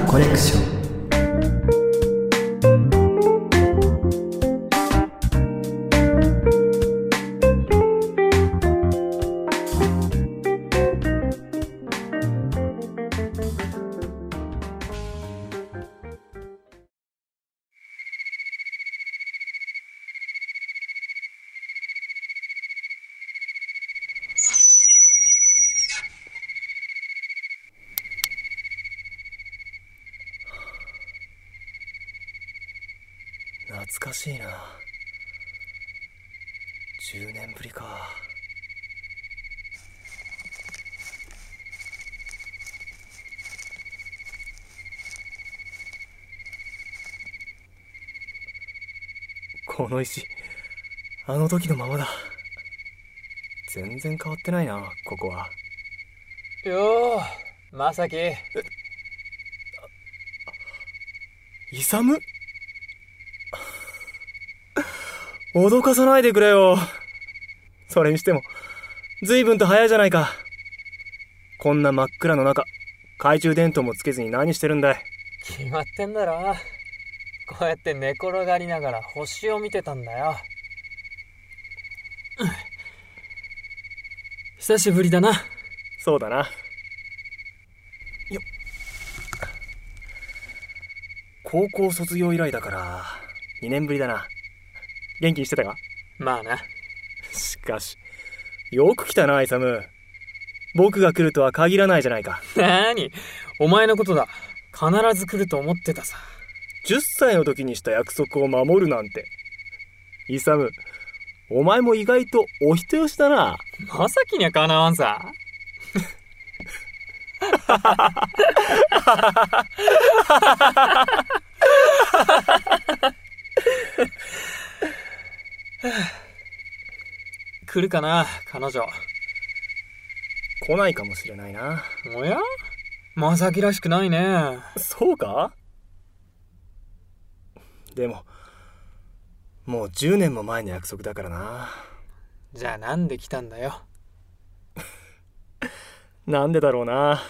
コレクション。 懐かしいな。10年ぶりか。この石、あの時のままだ。全然変わってないな、ここは。 よー、まさき。 イサム？脅かさないでくれよ。それにしても随分と早いじゃないか。こんな真っ暗の中、懐中電灯もつけずに何してるんだい。 決まってんだろ。こうやって寝転がりながら星を見てたんだよ。久しぶりだな。 そうだな。よっ。高校卒業以来だから2年ぶりだな。元気にしてたか？ まあな。 しかしよく来たな、イサム。僕が来るとは限らないじゃないか。 なーに、お前のことだ。必ず来ると思ってたさ。 10歳の時にした約束を守るなんて。イサム、お前も意外とお人よしだな。 まさきにはかなわんさ。来るかな、彼女。 来ないかもしれないな。 おや？まさきらしくないね。 そうか？でももう10年も前の約束だからな。 じゃあなんで来たんだよ。 なんでだろうな。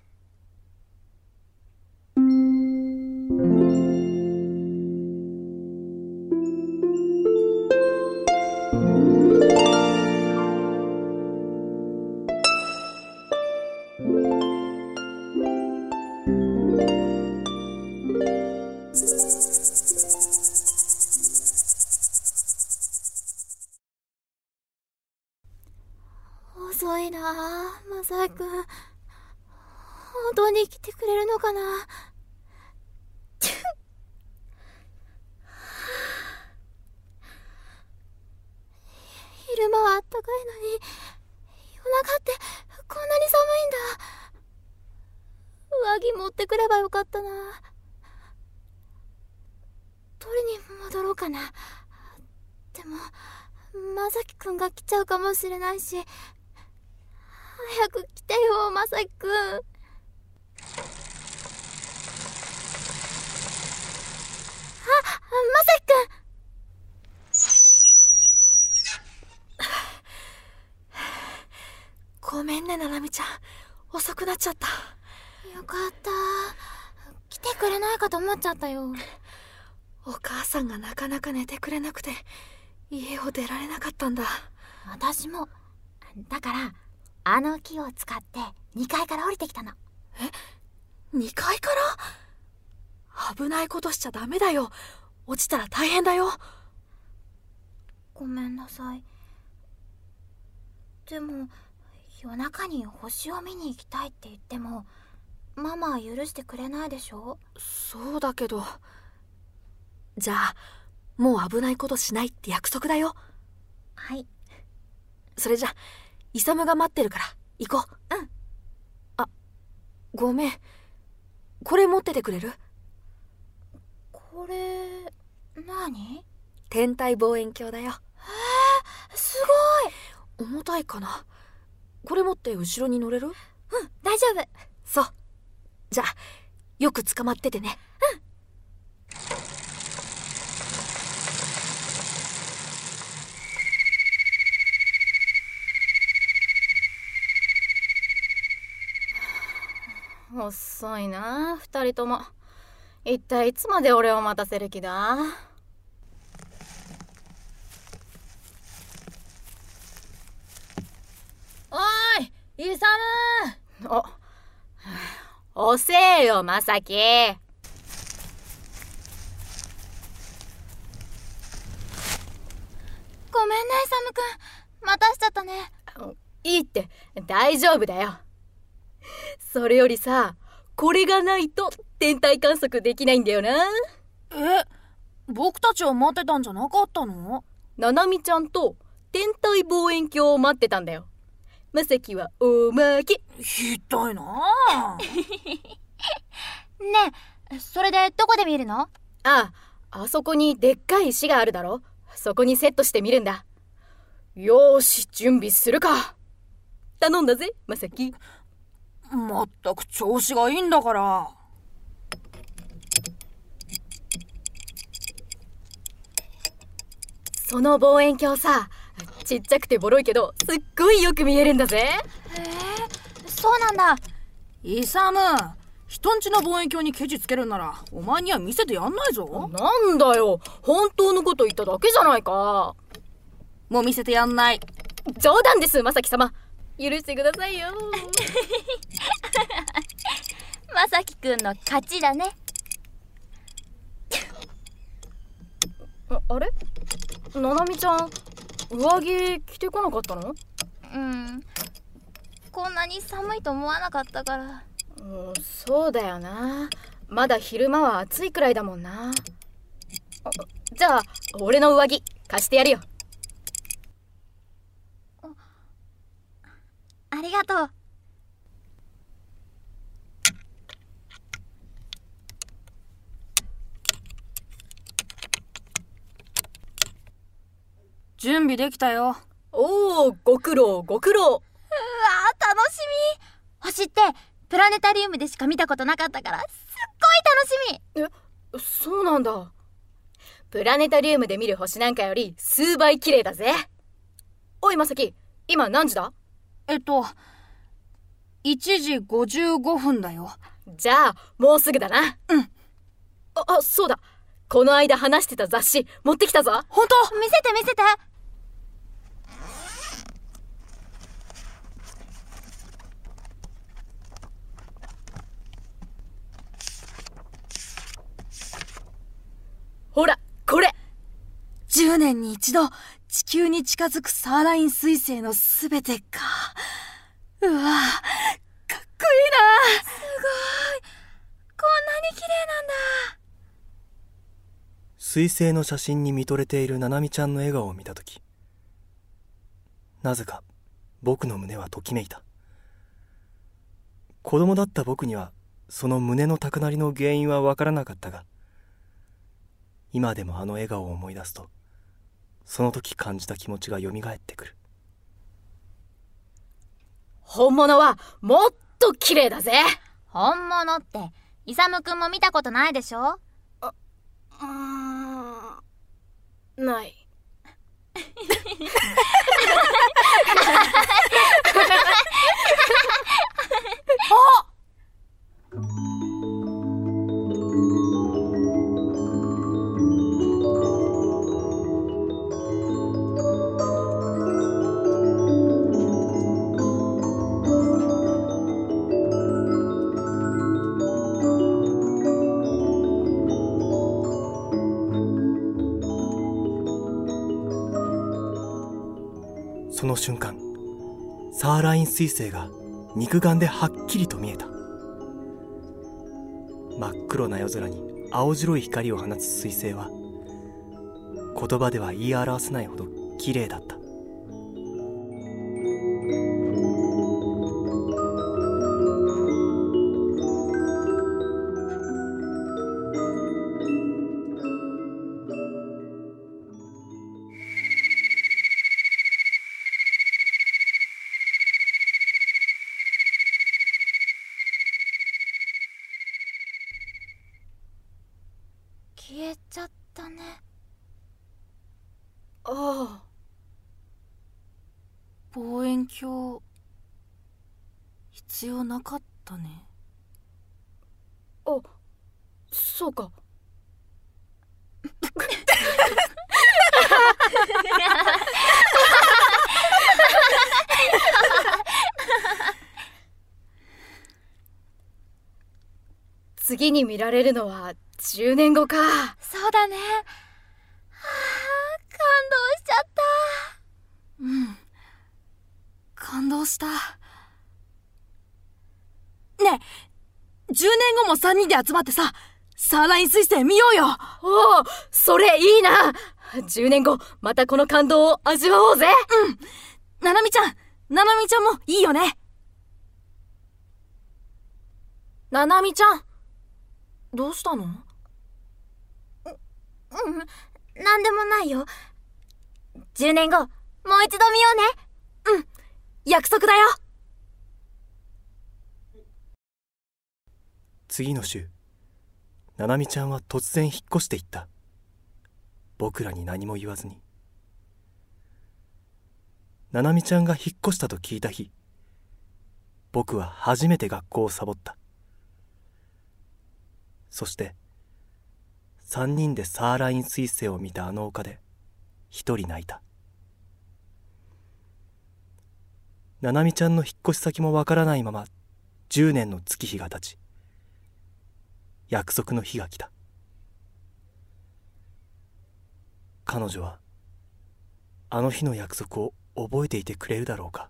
遅いなあ、マサイ君。本当に来てくれるのかな。昼間はあったかいのに、夜中ってこんなに寒いんだ。上着持ってくればよかったな。取りに戻ろうかな。でもマサキ君が来ちゃうかもしれないし、早く来てよ、マサキ君。マサキ君。 ごめんね、ナナミちゃん。遅くなっちゃった。 よかった。来てくれないかと思っちゃったよ。 お母さんがなかなか寝てくれなくて、家を出られなかったんだ。 私も。だからあの木を使って2階から降りてきたの。 え、2階から？危ないことしちゃダメだよ。落ちたら大変だよ。 ごめんなさい。でも夜中に星を見に行きたいって言ってもママは許してくれないでしょ？ そうだけど。じゃあもう危ないことしないって約束だよ。 はい。 それじゃイサムが待ってるから行こう。 うん。 あ、ごめん。これ持っててくれる？ これ何？ 天体望遠鏡だよ。 すごい。 重たいかな。これ持って後ろに乗れる？ うん、大丈夫。 そう。じゃあよく捕まっててね。 遅いな、2人とも。 一体いつまで俺を待たせる気だ？おーい、イサム。遅えよ、まさき。 ごめんね、イサムくん。待たしちゃったね。 いいって、大丈夫だよ。それよりさ、これがないと天体観測できないんだよな。 僕たちを待ってたんじゃなかったの？ ななみちゃんと天体望遠鏡を待ってたんだよ。まさきはおまけ。 ひどいなあ。 ねえ、それでどこで見るの？ あそこにでっかい石があるだろ。そこにセットしてみるんだ。よーし、準備するか。頼んだぜ、まさき。 まったく調子がいいんだから。 その望遠鏡さ、ちっちゃくてボロいけどすっごいよく見えるんだぜ。 そうなんだ。 イサム、人んちの望遠鏡にケチつけるんならお前には見せてやんないぞ。 なんだよ、本当のこと言っただけじゃないか。 もう見せてやんない。 冗談です、まさき様。許してくださいよ。 まさきくんの勝ちだね。 あれ、ななみちゃん、上着着てこなかったの？ こんなに寒いと思わなかったから。 そうだよな。まだ昼間は暑いくらいだもんな。じゃあ俺の上着貸してやるよ。 ありがとう。 準備できたよ。 おお、ご苦労ご苦労。 うわー、楽しみ。星ってプラネタリウムでしか見たことなかったからすっごい楽しみ。 そうなんだ。プラネタリウムで見る星なんかより数倍綺麗だぜ。おいまさき、今何時だ 1時55分だよ。 じゃあもうすぐだな。そうだ、この間話してた雑誌持ってきたぞ。 本当？ 見せて見せて。 ほらこれ。 10年に一度地球に近づくサーライン彗星のすべてか。うわ、かっこいいな。 すごい、こんなに綺麗なんだ。 彗星の写真に見とれているななみちゃんの笑顔を見たとき、なぜか僕の胸はときめいた。子供だった僕にはその胸の高鳴りの原因はわからなかったが、今でもあの笑顔を思い出すと、その時感じた気持ちがよみがえってくる。 本物はもっと綺麗だぜ。 本物ってイサムくんも見たことないでしょ？ ない。 その瞬間、サーライン彗星が肉眼ではっきりと見えた。真っ黒な夜空に青白い光を放つ彗星は、言葉では言い表せないほど綺麗だった。 消えちゃったね。 ああ、 望遠鏡必要なかったね。 そうか。次に見られるのは10年後か。 そうだね。はあ、感動しちゃった。 うん。感動した。ねえ、10年後も3人で集まってさ、サーライン彗星見ようよ。 おお、それいいな。10年後、またこの感動を味わおうぜ。 うん。ななみちゃんもいいよね。 ななみちゃん、どうしたの？ なんでもないよ。10年後、もう一度見ようね。 うん、約束だよ。 次の週、ななみちゃんは突然引っ越していった。僕らに何も言わずに。ななみちゃんが引っ越したと聞いた日、僕は初めて学校をサボった。そして3人でサーライン彗星を見たあの丘で一人泣いた。ななみちゃんの引っ越し先もわからないまま10年の月日が経ち、約束の日が来た。彼女はあの日の約束を覚えていてくれるだろうか。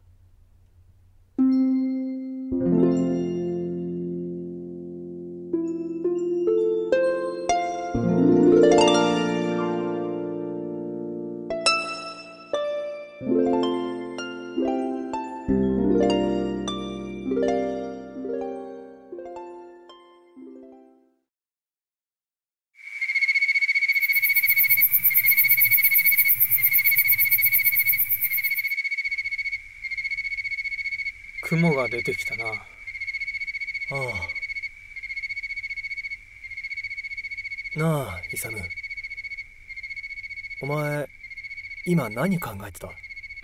雲が出てきたな。 ああ。なあ、イサム。お前、今何考えてた？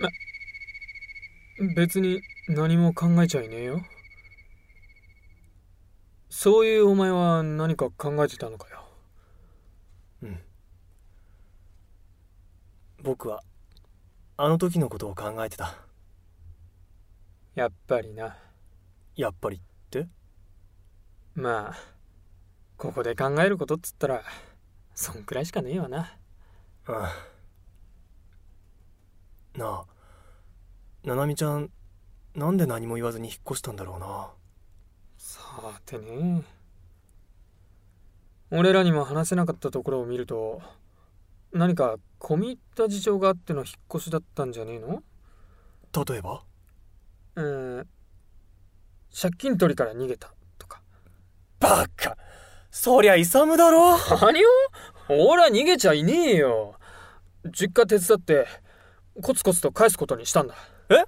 別に何も考えちゃいねえよ。そういうお前は何か考えてたのかよ。 うん。僕はあの時のことを考えてた。 やっぱりな。 やっぱりって？ まあここで考えることっつったらそんくらいしかねえわな。 ああ。なあ、ななみちゃん、なんで何も言わずに引っ越したんだろうな。 さてね。俺らにも話せなかったところを見ると、何か込み入った事情があっての引っ越しだったんじゃねえの？ 例えば？ 借金取りから逃げたとか。 バカ！そりゃイサムだろ。 何を？俺は逃げちゃいねえよ。実家手伝ってコツコツと返すことにしたんだ。 え？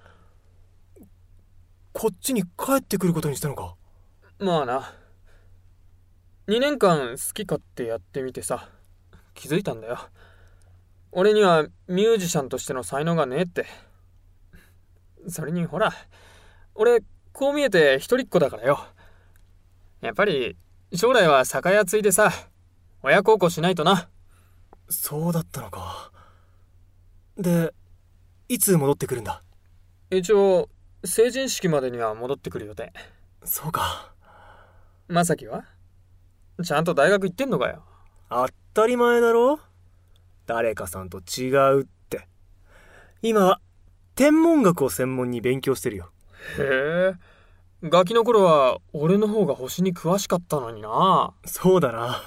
こっちに帰ってくることにしたのか？ まあな。2年間好き勝手やってみてさ、気づいたんだよ。俺にはミュージシャンとしての才能がねえって。それにほら、俺こう見えて一人っ子だからよ。やっぱり将来は酒屋継いでさ、親孝行しないとな。 そうだったのか。で、いつ戻ってくるんだ？ 一応成人式までには戻ってくる予定。 そうか。 まさきはちゃんと大学行ってんのかよ。 当たり前だろ。誰かさんと違うって。今は天文学を専門に勉強してるよ。 へえ、ガキの頃は俺の方が星に詳しかったのにな。 そうだな。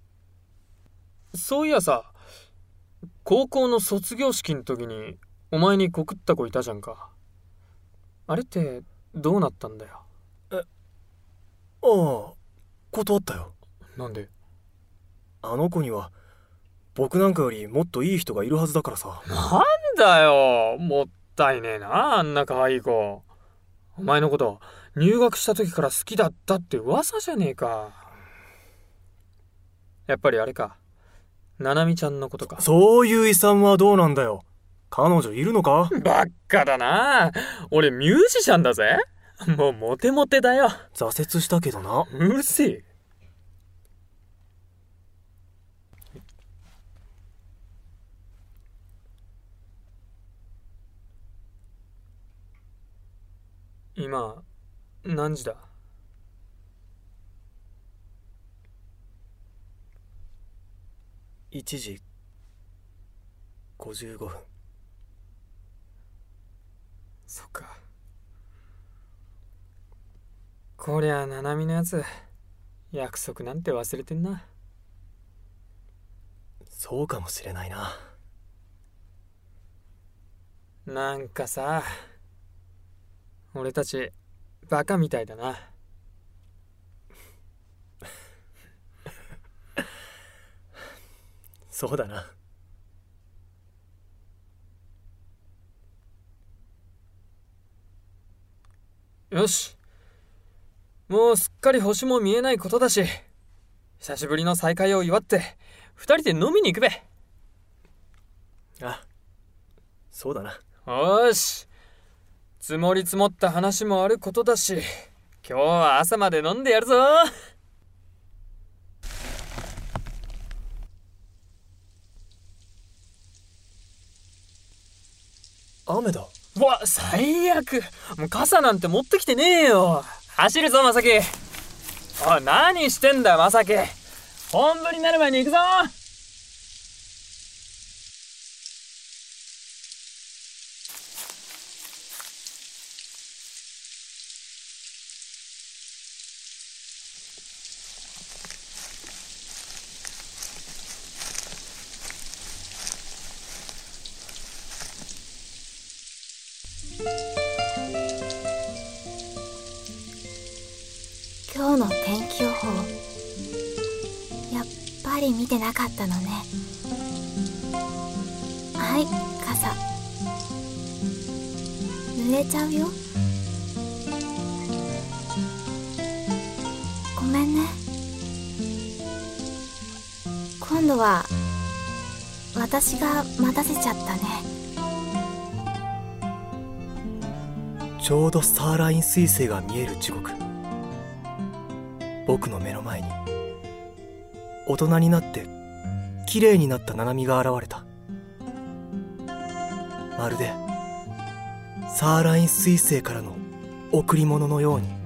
そういやさ、高校の卒業式の時にお前に告った子いたじゃんか。あれってどうなったんだよ。 ああ、断ったよ。 なんで？ あの子には僕なんかよりもっといい人がいるはずだからさ。 なんだよ、もったいねえな、あんな可愛い子。お前のこと入学した時から好きだったって噂じゃねえか。やっぱりあれか、ななみちゃんのことか。 そういう遺産はどうなんだよ。彼女いるのか？ ばっかだな。俺ミュージシャンだぜ。もうモテモテだよ。 挫折したけどな。 うるせえ。 今何時だ？ 1時55分。 そっか。こりゃ七海のやつ約束なんて忘れてんな。 そうかもしれないな。 なんかさ、俺たちバカみたいだな。 そうだな。 よし、もうすっかり星も見えないことだし、久しぶりの再会を祝って二人で飲みに行くべ。 あ、そうだな。 よし、積もり積もった話もあることだし、今日は朝まで飲んでやるぞ。 雨だ。 うわ、最悪。もう傘なんて持ってきてねえよ。走るぞ、まさき。おい、何してんだよ、まさき。本降りになる前に行くぞ。 今日の天気予報、やっぱり見てなかったのね。はい、傘。濡れちゃうよ。ごめんね。今度は私が待たせちゃったね。 ちょうどサーライン彗星が見える時刻、僕の目の前に大人になって綺麗になった七海が現れた。まるでサーライン彗星からの贈り物のように。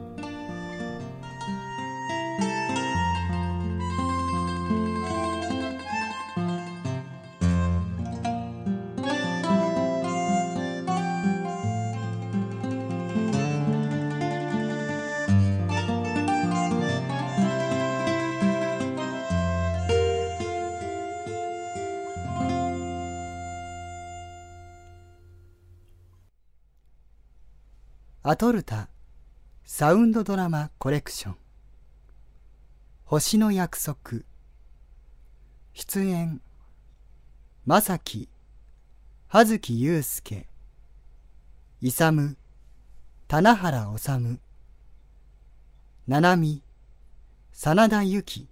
アトルタサウンドドラマコレクション、星の約束。出演正樹、葉月祐介、勇、棚原治、七海、真田由紀。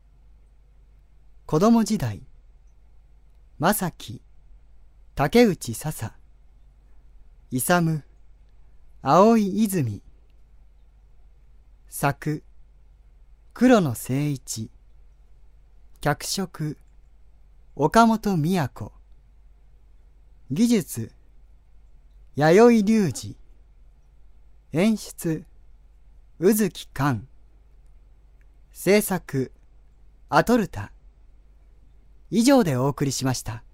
子供時代正樹、竹内笹、勇、青井泉。作黒野誠一。脚色岡本都。技術弥生隆二。演出宇月寛。制作アトルタ。以上でお送りしました。